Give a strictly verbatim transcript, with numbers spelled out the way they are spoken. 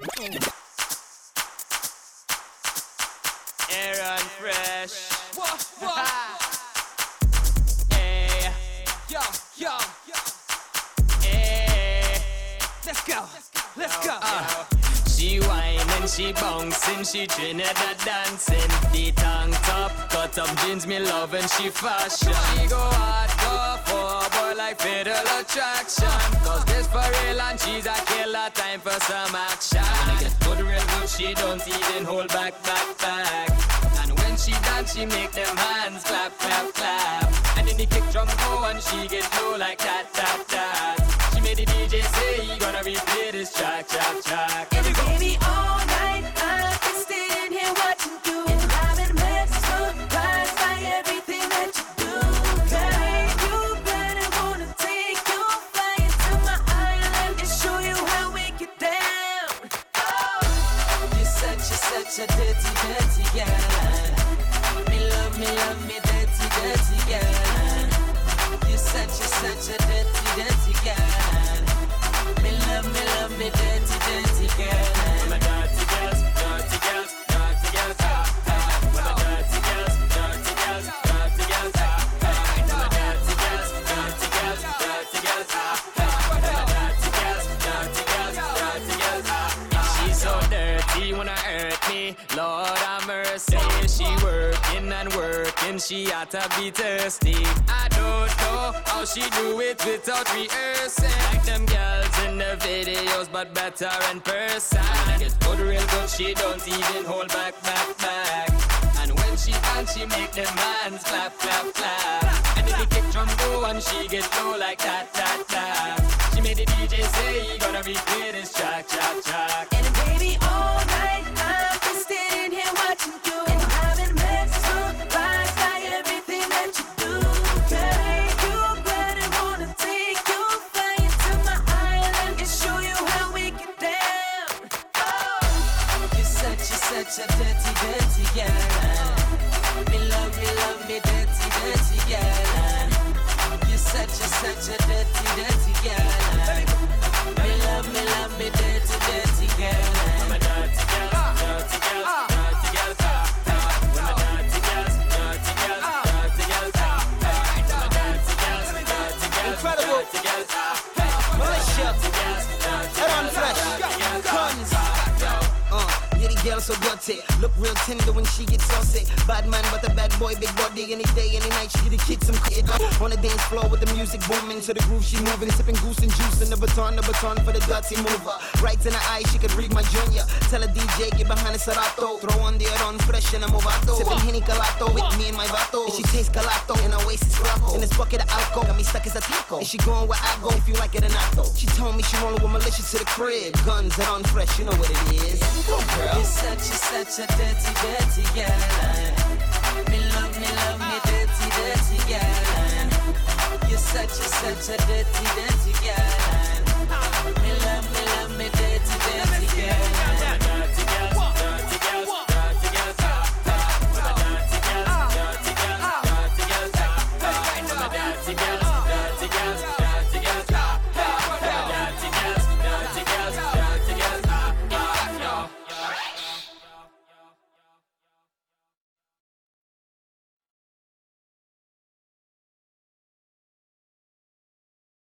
Aaron Fresh. What? What? Hey, Yo, yo, hey. let's go, let's go. Uh, she whining, she bouncing, she Trinidad dancing. The tank top, cut up jeans, me love and she fashion. She go hard, go for a boy like fatal attraction. Cause this for real and she's a killer, time for some action. When I get good real good, she don't even hold back, back, back. And when she dance, she make them hands clap, clap, clap. And in the kick drum go and she get low like that, that, that. She made the D J say he gonna replay this track, track, track. And baby, all night I've been sitting here watching you, and I've been mesmerized by everything that you do. Girl, you better wanna take you flying to my island and show you how we get down. Oh, you're such, you're such a dirty, dirty girl. Me love, me love, me dirty, dirty girl. You're such, you're such a dirty, dirty girl. Me love, me love, me dirty, dirty girl. I'm a dirty girls, dirty girls, dirty girls, ah, ah. I'm a dirty girls, dirty girls, dirty girls, ah, ah. I'm a dirty girls, dirty girls, dirty girls, ah, ah. I'm a dirty girls, dirty girls, dirty girls, ah, ah. She's so dirty wanna hurt me, Lord have mercy. She working and working, she ought to be thirsty. I don't know how she do it without rehearsing. Like them girls in the videos, but better in person. And it's good, real good, she don't even hold back, back, back. And when she dance, she make them hands clap, clap, clap. And if the kick drum go and she get low like that, that, that. She made the D J say he gonna replay this track, track, track. And baby, all night I've been sitting here watching you, and I've been mesmerized by everything that you do. Girl, you better wanna take you flying to my island and show you how we get down. Oh, you're such, you're such a dirty, dirty girl. Me love, me love, me dirty, dirty girl. You're such, you're such a dirty, dirty girl. Me love, me love, me dirty, dirty girl. I'm a dirty girl, dirty girl, dirty girl, ah, ah. I'm a dirty girl, dirty girl, dirty girl, ah, ah. I'm a dirty girl, dirty girl, Incredible. dirty girl, ah, ah. Militia. Dirty girl, dirty Aaron girl, Fresh. dirty girl, Guns. ah, ah. Uh, yeah, the girl so dirty. Look real tender when she gets saucy. Bad man, but a bad boy, big body. Any day, any night, she get the kids some kid. On the dance floor with the music booming, to the groove she moving, sipping goose and juice in the baton, the baton for the dirty mover. Right in the eye, she could read my junior. Tell a D J, get behind the Serato. Throw on the Aaron Fresh and a Movato. Sipping Henny Calato with me and my vato. And she tastes Calato in her waist is Flaco. In this bucket of alcohol, got me stuck as a taco. And she going where I go if you like it or not though. She told me she rolling with malicious to the crib. Guns, Aaron Fresh, you know what it is. Go girl. You're such, you're such a dirty, dirty girl. Me love, me love, me dirty, dirty girl. You're such, you're such a dirty, dirty girl.